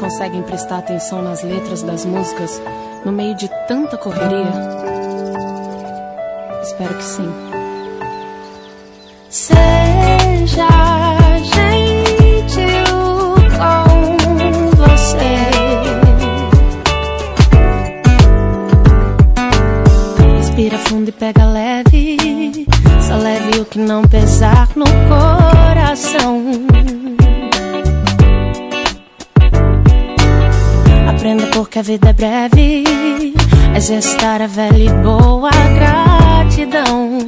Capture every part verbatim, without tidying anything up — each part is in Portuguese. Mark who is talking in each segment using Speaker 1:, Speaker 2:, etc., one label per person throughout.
Speaker 1: conseguem prestar atenção nas letras das músicas no meio de tanta correria? Espero que sim. Seja gentil com você. Respira fundo e pega leve. Só leve o que não pesar no coração. Aprenda porque a vida é breve. Exercitar a velha e boa gratidão.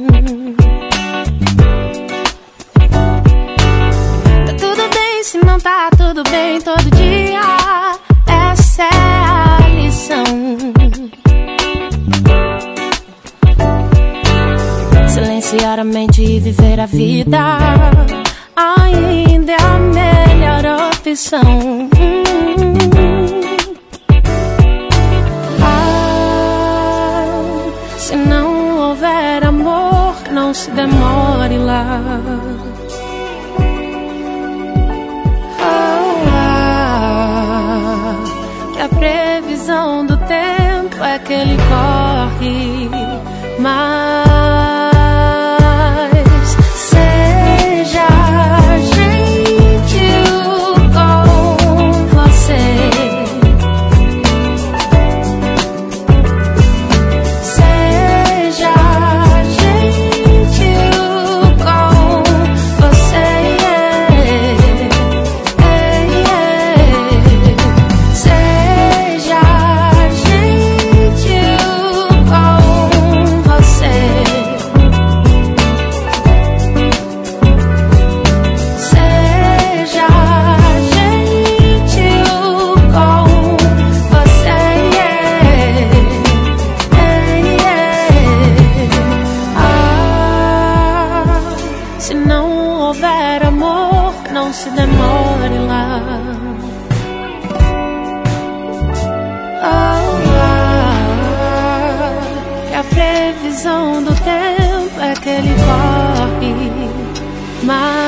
Speaker 1: Tá tudo bem se não tá tudo bem todo dia. Essa é a lição. Silenciar a mente e viver a vida ainda é a melhor opção. Se não houver amor, não se demore lá. Oh, ah, que a previsão do tempo é que ele corre mais. Seja gentil com você. Se não houver amor, não se demore lá. Oh, ah, que a previsão do tempo é que ele corre mais.